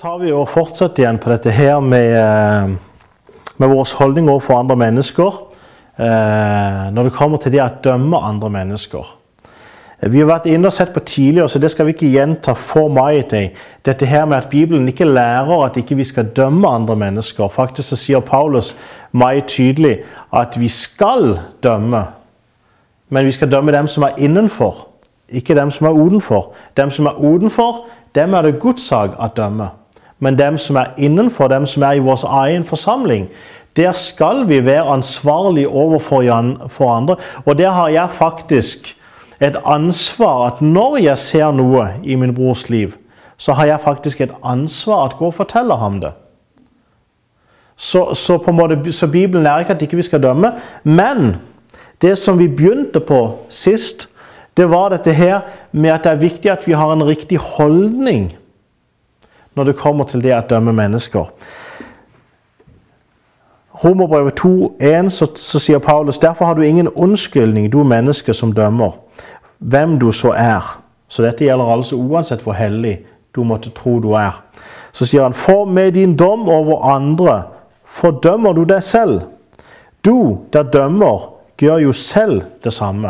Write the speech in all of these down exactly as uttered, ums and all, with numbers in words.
tar vi og fortsetter igjen på dette her med, med våre holdninger for andre mennesker, når det kommer til det å dømme andre mennesker. Vi har vært inne og sett på tidligere, så det skal vi ikke gjenta for mye til. Dette her med at Bibelen ikke lærer at ikke vi skal dømme andre mennesker. Faktisk så sier Paulus meget tydelig at vi skal dømme, men vi skal dømme dem som er innenfor, ikke dem som er utenfor. Dem som er utenfor, dem er det Guds sak å dømme. Men dem som er innenfor, dem som er i vår egen forsamling, der skal vi være ansvarlige overfor for andre. Og der har jeg faktisk et ansvar at når jeg ser noe i min brors liv, så har jeg faktisk et ansvar at gå og fortelle ham det. Så, så, på en måte, så Bibelen lærer ikke at ikke vi skal dømme, men det som vi begynte på sist, det var dette her med at det er viktig at vi har en riktig holdning når det kommer til det å dømme mennesker. Romerbrevet to en så, så sier Paulus, derfor har du ingen unnskyldning, du menneske som dømmer, hvem du så er. Så dette gjelder altså uansett hvor hellig du måtte tro du er. Så sier han, for med din dom over andre fordømmer du deg selv. Du der dømmer gjør jo selv det samme.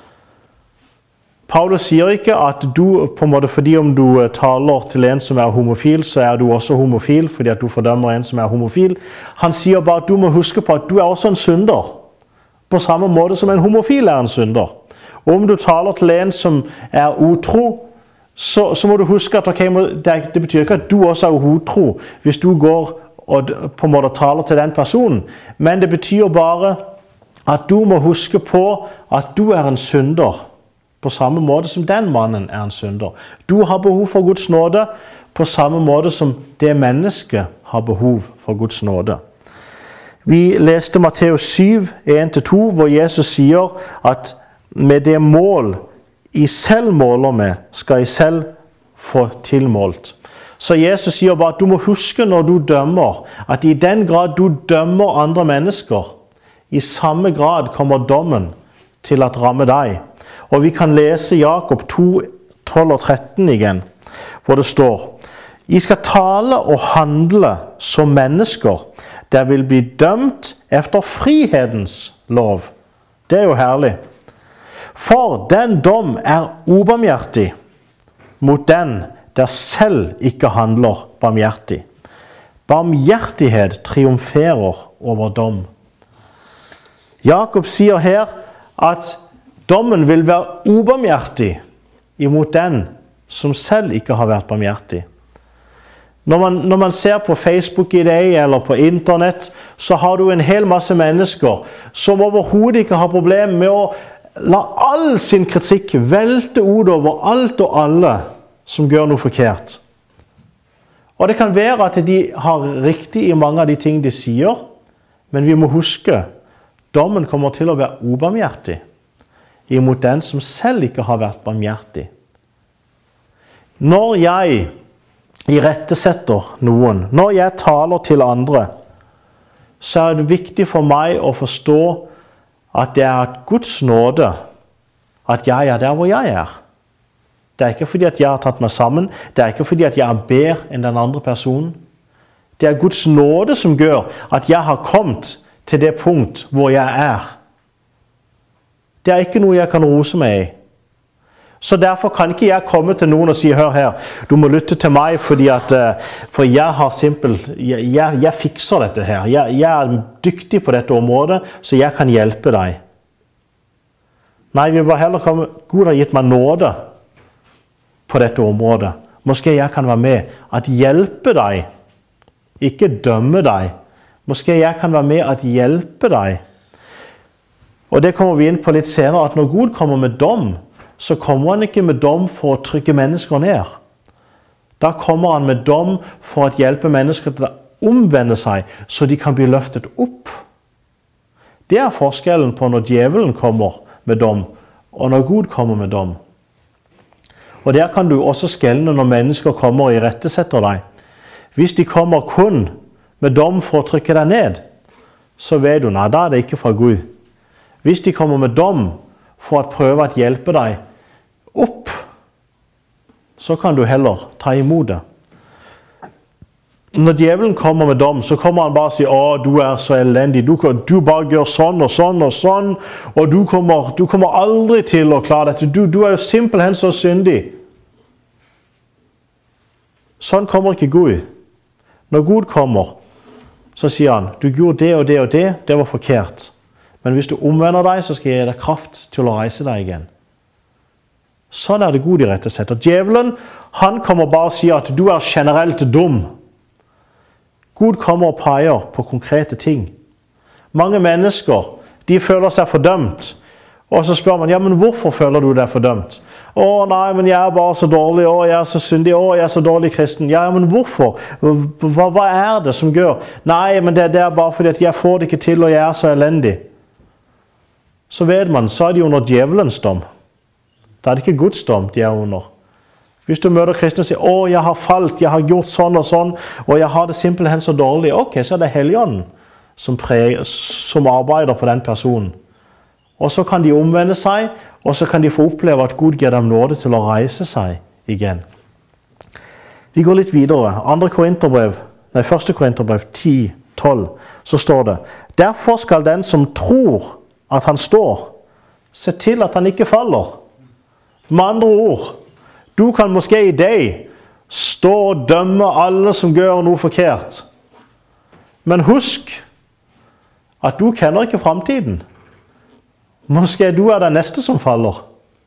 Paulus sier ikke at du, på en måte fordi om du taler til en som er homofil, så er du også homofil fordi at du fordømmer en som er homofil. Han sier bare at du må huske på at du er også en synder, på samme måte som en homofil er en synder. Og om du taler til en som er utro, så, så må du huske at okay, det, det betyr ikke at du også er utro hvis du går og på en måte taler til den personen, men det betyr bare at du må huske på at du er en synder, på samme måte som den mannen er en synder. Du har behov for Guds nåde på samme måte som det mennesket har behov for Guds nåde. Vi leste Matteus syv en til to, hvor Jesus sier at med det mål I selv måler med, skal I selv få tilmålt. Så Jesus sier bare at du må huske når du dømmer, at I den grad du dømmer andre mennesker, I samme grad kommer dommen til å ramme deg. Og vi kan lese Jakob to tolv og tretten igjen, hvor det står, I skal tale og handle som mennesker, der vil bli dømt efter frihetens lov. Det er jo herlig. For den dom er ubarmhjertig mot den der selv ikke handler barmhjertig. Barmhjertighet triumferer over dom. Jakob sier her at dommen vil være ubarmhjertig imot den som selv ikke har vært barmhjertig. Når man, når man ser på Facebook i dag eller på internett, så har du en hel masse mennesker som overhodet ikke har problemer med å la all sin kritikk velte ut over alt og alle som gjør noe forkert. Og det kan være at de har riktig i mange av de ting de sier, men vi må huske, dommen kommer til å være ubarmhjertig imot den som selv ikke har vært barmhjertig. Når jeg irettesetter noen, når jeg taler til andre, så er det viktig for meg å forstå at det er Guds nåde at jeg er der hvor jeg er. Det er ikke fordi at jeg har tatt meg sammen, det er ikke fordi at jeg er bedre enn den andre personen. Det er Guds nåde som gjør at jeg har kommet til det punkt hvor jeg er. Det er ikke noe jeg kan rose meg i. Så derfor kan ikke jeg komme til noen og si, hør her, du må lytte til meg fordi at, for jeg har simpelt, jeg, jeg, jeg fikser dette her. Jeg, jeg er dyktig på dette området, så jeg kan hjelpe deg. Nei, vi må heller komme, Gud har gitt meg nåde på dette området. Måske jeg kan være med at hjelpe deg, ikke dømme deg. Måske jeg kan være med at hjelpe deg. Og det kommer vi inn på litt senere, at når Gud kommer med dom, så kommer han ikke med dom for å trykke mennesker ned. Da kommer han med dom for å hjelpe mennesker til å omvende seg, så de kan bli løftet opp. Det er forskjellen på når djevelen kommer med dom, og når Gud kommer med dom. Og der kan du også skelne når mennesker kommer og irettesetter deg. Hvis de kommer kun med dom for å trykke deg ned, så vet du, nei, da er det ikke fra Gud. Hvis de kommer med dom for å prøve å hjelpe deg opp, så kan du heller ta imot det. når djevelen kommer med dom, så kommer han bare og sier, å, du er så elendig, du, du bare gjør sånn og sånn og sånn, og du kommer, du kommer aldri til å klare dette, du, du er jo simpelthen så syndig. Sånn kommer ikke Gud. Når Gud kommer, så sier han, du gjorde det og det og det, det var forkert. Men hvis du omvender deg, så skal jeg gi deg kraft til å reise deg igjen. Sånn er det Gud i rette sett. Og djevelen, han kommer bare og sier at du er generelt dum. Gud kommer og peker på konkrete ting. Mange mennesker, de føler seg fordømt. Og så spør man, ja, men hvorfor føler du deg fordømt? Å, nei, men jeg er bare så dårlig, å, jeg er så syndig, å, jeg er så dårlig kristen. Ja, men hvorfor? Hva, hva er det som gjør? Nei, men det, det er bare fordi at jeg får det ikke til, og jeg er så elendig. Så vet man, så er de under djevelens dom. Da er det ikke Guds dom de er under. Hvis du møter kristne og sier, å, jeg har falt, jeg har gjort sånn og sånn, og jeg har det simpelthen så dårlig, ok, så er det Helligånden som, som arbeider på den personen. Og så kan de omvende seg, og så kan de få oppleve at Gud gir dem nåde til å reise seg igjen. Vi går litt videre. Andre Korinterbrev, nei, første Korinterbrev ti tolv, så står det, derfor skal den som tror at han står, se til at han ikke faller. Med andre ord, du kan måske i deg stå og dømme alle som gjør noe forkert. Men husk at du kjenner ikke fremtiden. Måske du er den neste som faller.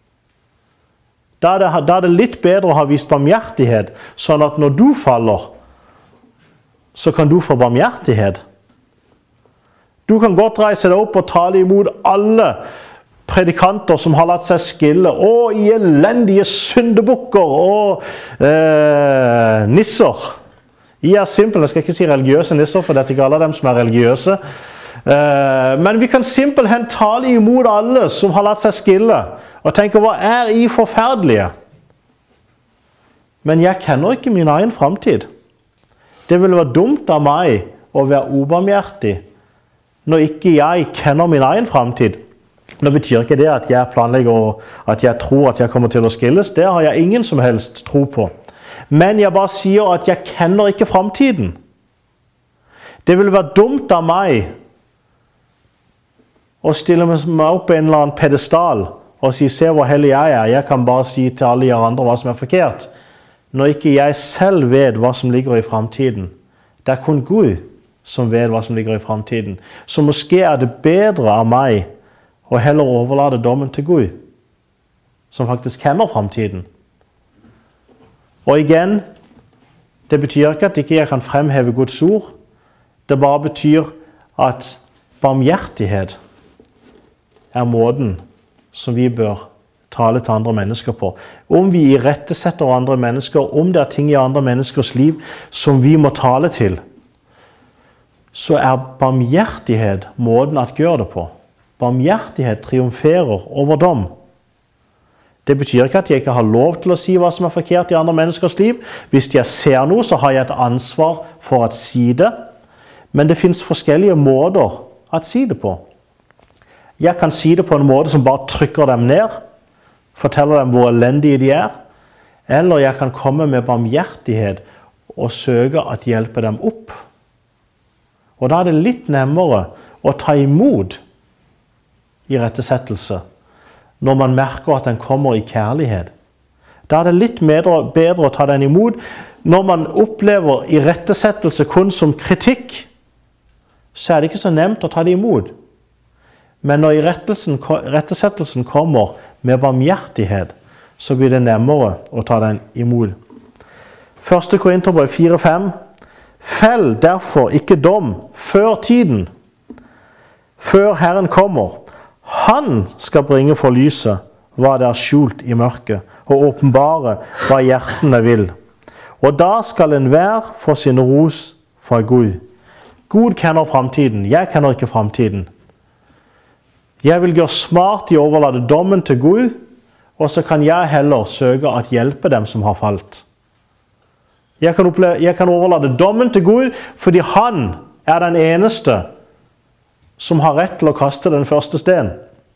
Da er, det, da er det litt bedre å ha vist barmhjertighet, sånn at når du faller, så kan du få barmhjertighet. Du kan godt reise deg opp og tale imot alle predikanter som har latt seg skille, og i elendige syndebukker og eh, nisser. Jeg er simpel, jeg skal ikke si religiøse nisser, for det er ikke alle dem som er religiøse. Eh, men vi kan simpelthen tale imot alle som har latt seg skille, og tenke, hva er I forferdelige? Men jeg kjenner ikke min egen fremtid. Det ville være dumt av meg å være ubarmhjertig, når ikke jeg kjenner min egen fremtid. Det betyr ikke det at jeg planlegger og at jeg tror at jeg kommer til å skilles. Det har jeg ingen som helst tro på. Men jeg bare sier at jeg kjenner ikke fremtiden. Det vil være dumt av meg å stille meg opp på en eller annen pedestal og si, se hvor hellig jeg er. Jeg kan bare si til alle de andre hva som er forkert. Når ikke jeg selv vet hva som ligger i fremtiden. Det er kun Gud som vet hva som ligger i fremtiden. Så måske er det bedre av meg og heller overlate dommen til Gud, som faktisk kjenner fremtiden. Og igjen, det betyr ikke at ikke jeg kan fremheve Guds ord. Det bare betyr at barmhjertighet er måten som vi bør tale til andre mennesker på. Om vi irettesetter andre mennesker, om det er ting i andre menneskers liv som vi må tale til, så er barmhjertighet måten at gjøre det på. Barmhjertighet triumferer over dom. Det betyr ikke at jeg ikke har lov til å si hva som er forkert i andre menneskers liv. Hvis jeg ser noe, så har jeg et ansvar for å si det. Men det finnes forskjellige måter å si det på. Jeg kan si det på en måte som bare trykker dem ned, forteller dem hvor elendige de er, eller jeg kan komme med barmhjertighet og søke at hjelpe dem opp. Og da er det litt nemmere å ta imot i rettesettelse, når man merker at den kommer i kjærlighet. Da er det litt bedre, bedre å ta den imot. Når man opplever i rettesettelse kun som kritikk, så er det ikke så nemt å ta det imot. Men når i rettesettelsen kommer med barmhjertighet, så blir det nemmere å ta den imot. første Korinterbrev fire fem. Fell derfor ikke dom før tiden, før Herren kommer. Han skal bringe for lyset hva det er skjult i mørket, og åpenbare hva hjertene vil. Og da skal enhver få sin ros fra Gud. Gud kjenner fremtiden, jeg kjenner ikke fremtiden. Jeg vil gjøre smart i å overlate dommen til Gud, og så kan jeg heller søke at hjelpe dem som har falt. Jeg kan, oppleve, jeg kan overlate dommen til Gud, fordi han er den eneste som har rett til å kaste den første sten.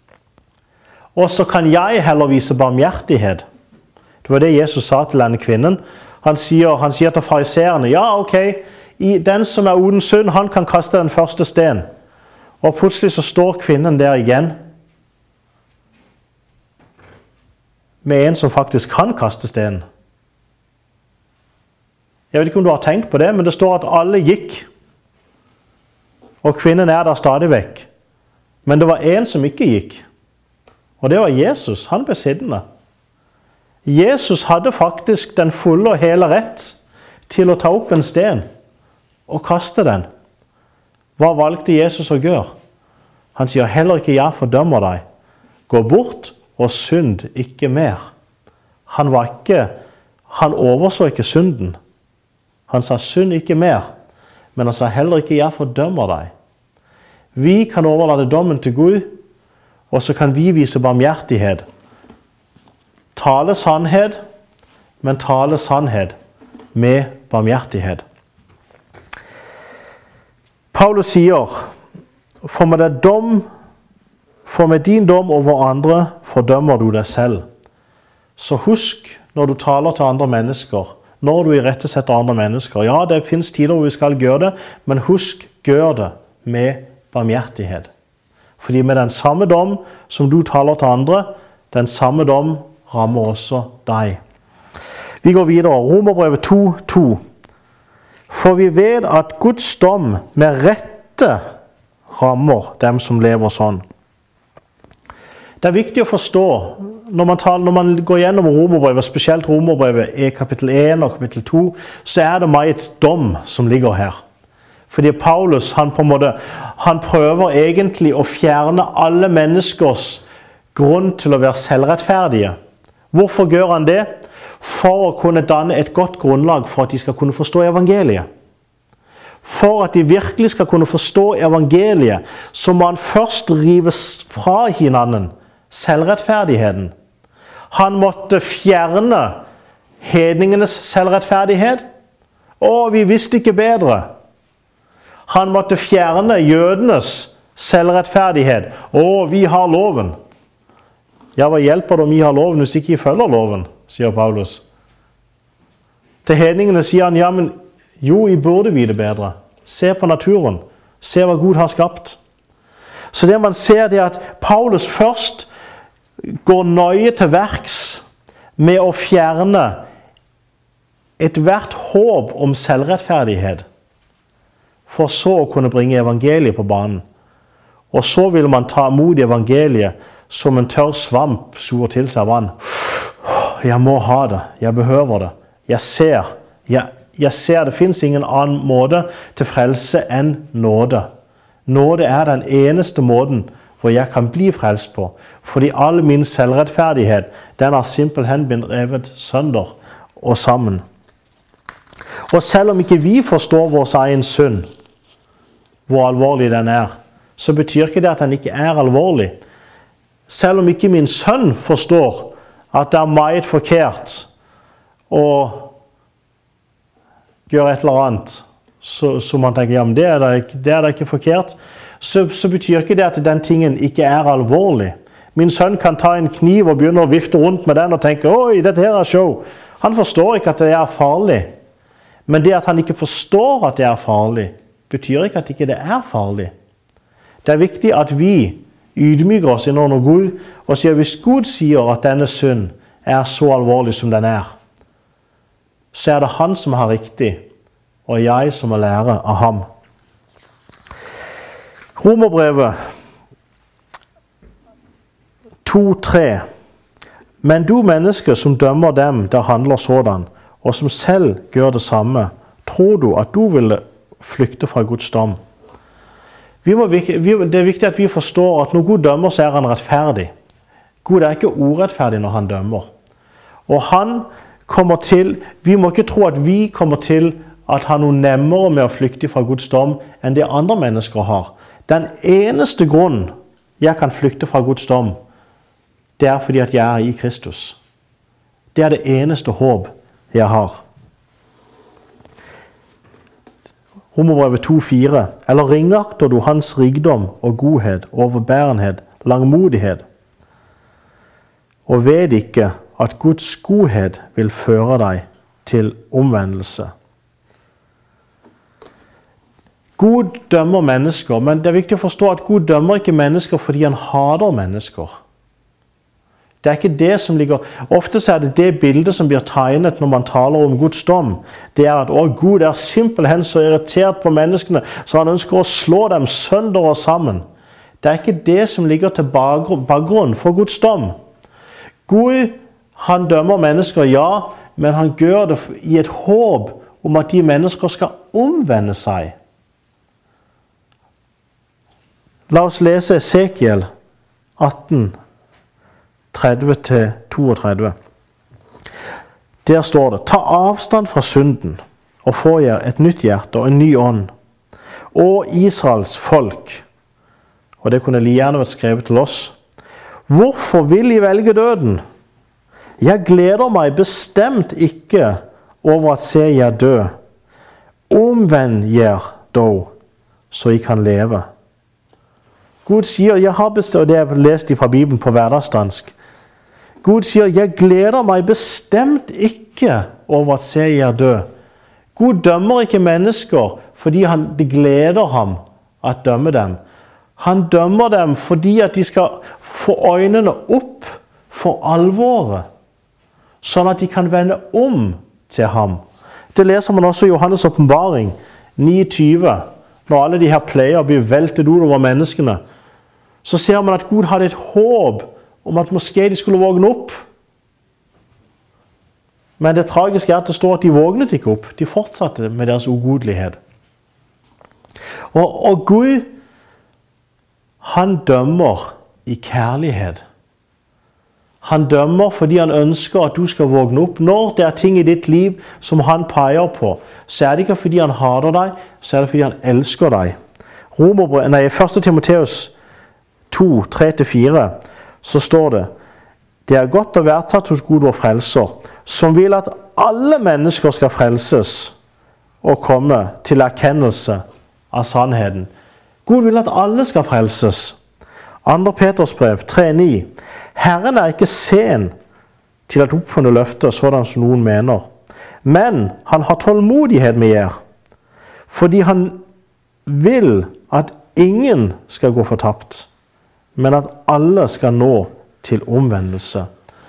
Og så kan jeg heller vise barmhjertighet. Det var det Jesus sa til denne kvinnen. Han sier, han sier til fariserene, ja, ok, i den som er uden synd, han kan kaste den første sten. Og plutselig så står kvinnen der igjen med en som faktisk kan kaste stenen. Jeg vet ikke om du har tenkt på det, men det står at alle gikk. Og kvinnen er der stadig vekk. Men det var en som ikke gikk. Og det var Jesus. Han ble sittende. Jesus hadde faktisk den fulle og hele rett til å ta opp en sten og kaste den. Hva valgte Jesus å gjøre? Han sier heller ikke jeg fordømmer deg. Gå bort og synd ikke mer. Han var ikke, han overså ikke synden. Han sa synd ikke mer, men han sa heller ikke jeg fordømmer deg. Vi kan overlate dommen til Gud, og så kan vi vise barmhjertighet. Tale sannhet, men tale sannhet med barmhjertighet. Paulus sier, for med, det dom, for med din dom over andre fordømmer du deg selv. Så husk når du taler til andre mennesker, når du irettesetter andre mennesker. Ja, det finnes tider hvor vi skal gjøre det, men husk, gjør det med barmhjertighet. Fordi med den samme dom som du taler til andre, den samme dom rammer også deg. Vi går videre. Romerbrevet to to. For vi vet at Guds dom med rette rammer dem som lever sånn. Det er viktig å forstå, når man, taler, når man går gjennom Romerbrevet, spesielt Romerbrevet i kapittel én og kapittel to, så er det meget dom som ligger her. Fordi Paulus, han på en måte, han prøver egentlig å fjerne alle menneskers grunn til å være selvrettferdige. Hvorfor gjør han det? For å kunne danne et godt grunnlag for at de skal kunne forstå evangeliet. For at de virkelig skal kunne forstå evangeliet, så må han først rive fra hinanden selvrettferdigheten. Han måtte fjerne hedningenes selvrettferdighet, og vi visste ikke bedre. Han måtte fjerne jødenes selvrettferdighet, og vi har loven. Ja, hva hjelper det om vi har loven hvis ikke vi følger loven, sier Paulus. Til hedningene sier han, ja, men jo, vi burde vite bedre. Se på naturen. Se hva Gud har skapt. Så det man ser det er at Paulus først går nøye til verks med å fjerne et hvert håp om selvrettferdighet, for så å kunne bringe evangeliet på banen. Og så vil man ta imot evangeliet som en tørr svamp suger til seg vann. Jeg må ha det. Jeg behøver det. Jeg ser. Jeg, jeg ser det finnes ingen annen måte til frelse enn nåde. Nåde er den eneste måten hvor jeg kan bli frelst på. Fordi all min selvrettferdighet, den har simpelthen blitt revet sønder og sammen. Og selv om ikke vi forstår vår egen synd, hvor alvorlig den er, så betyr ikke det at den ikke er alvorlig. Selv om ikke min sønn forstår at det er meget forkert å gjøre et eller annet, så, så man tenker, ja, men det er da ikke, det er da ikke forkert, så, så betyr ikke det at den tingen ikke er alvorlig. Min sønn kan ta en kniv og begynne å vifte rundt med den og tenke, oi, dette her er show. Han forstår ikke at det er farlig. Men det at han ikke forstår at det er farlig, betyr ikke at ikke det er farlig. Det er viktig at vi ydmyker oss innom Gud og sier, hvis Gud sier at denne synd er så alvorlig som den er, så er det han som har riktig, og jeg som må lære av ham. Romerbrevet to tre. Men du menneske som dømmer dem der handler sådan, og som selv gjør det samme, tror du at du vil flykte fra Guds dom? Vi må, vi, det er viktig at vi forstår at når Gud dømmer, så er han rettferdig. Gud er ikke urettferdig når han dømmer. Og han kommer til, vi må ikke tro at vi kommer til at ha noe nemmere med å flykte fra Guds dom enn det andre mennesker har. Den eneste grunn jeg kan flykte fra Guds dom, det er fordi at jeg er i Kristus. Det er det eneste håp jeg har. Romerbrevet to fire. Eller ringakter du hans rikdom og godhet, overbærenhet, langmodighet, og vet ikke at Guds godhet vil føre deg til omvendelse. Gud dømmer mennesker, men det er viktig å forstå at Gud dømmer ikke mennesker fordi han hater mennesker. Det er ikke det som ligger... Ofte er det det bildet som blir tegnet når man taler om Guds dom. Det er at å, Gud er simpelthen så irritert på menneskene, så han ønsker å slå dem sønder og sammen. Det er ikke det som ligger til bakgrunn for Guds dom. Gud, han dømmer mennesker, ja, men han gjør det i et håp om at de mennesker skal omvende seg. La oss lese Esekiel atten, tretti til trettito. Der står det: Ta avstand fra synden, og få jer et nytt hjerte og en ny ånd. Og Israels folk, og det kunne like gjerne vært skrevet til oss: Hvorfor vil I velge døden? Jeg gleder meg bestemt ikke over at se jer dø. Omvend jer dog, så I kan leve. Gud sier, jeg har bestemt, og det har jeg lest fra Bibelen på hverdagsdansk. Gud sier, jeg gleder meg bestemt ikke over at se jer dø. Gud dømmer ikke mennesker fordi han, det gleder ham at dømme dem. Han dømmer dem fordi at de skal få øynene opp for alvoret, sånn at de kan vende om til ham. Det leser man også i Johannes åpenbaring ni tyve, når alle de her pleier blir veltet ut over menneskene. Så ser man at Gud hadde et håp om at måske de skulle vågne opp. Men det tragiske er at det står at de vågnet ikke opp. De fortsatte med deres ugodlighet. Og, og Gud, han dømmer i kjærlighet. Han dømmer fordi han ønsker at du skal vågne opp. Når det er ting i ditt liv som han peker på, så er det ikke fordi han hater deg, så er det fordi han elsker deg. Romerbrevet, nei, første Timoteus to, tre til fire, så står det: Det er godt og verdsatt hos Gud vår frelser, som vil at alle mennesker skal frelses og komme til erkennelse av sannheten. Gud vil at alle skal frelses. andre Peters brev tre ni. Herren er ikke sen til at oppfylle løftet, sådan som noen mener. Men han har tålmodighet med jer, fordi han vil at ingen skal gå fortapt, men at alle skal nå til omvendelse.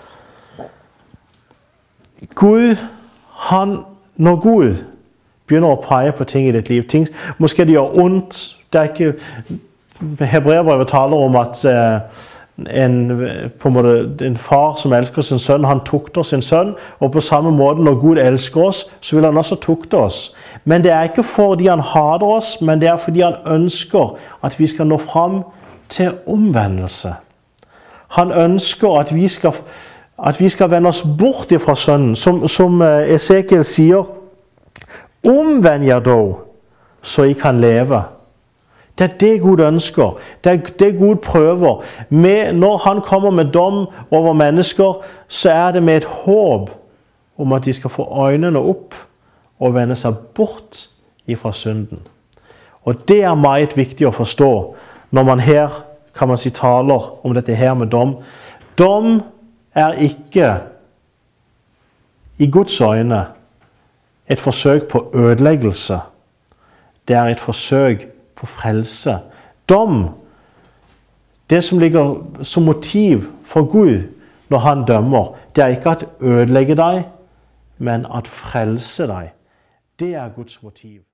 Gud, han, når Gud begynner å peke på ting i ditt liv, ting, måske det gjør ondt, det er ikke, Hebreerbrevet taler om at eh, en, på en, måte, en far som elsker sin sønn, han tukter sin sønn, og på samme måte når Gud elsker oss, så vil han også tukte oss. Men det er ikke fordi han hater oss, men det er fordi han ønsker at vi skal nå fram til omvendelse. Han ønsker at vi skal, at vi skal vende oss bort fra sønnen, som, som Esekiel sier: Omvend jer dog, så I kan leve. Det er det Gud ønsker. Det er det Gud prøver. Med, når han kommer med dom over mennesker, så er det med et håp om at de skal få øynene opp og vende seg bort ifra synden. Og det er meget viktig å forstå når man her, kan man si, taler om dette her med dom. Dom er ikke i Guds øyne et forsøk på ødeleggelse. Det er et forsøk på frelse. Dom, det som ligger som motiv for Gud når han dømmer, det er ikke at ødelegge deg, men at frelse deg. Det er Guds motiv.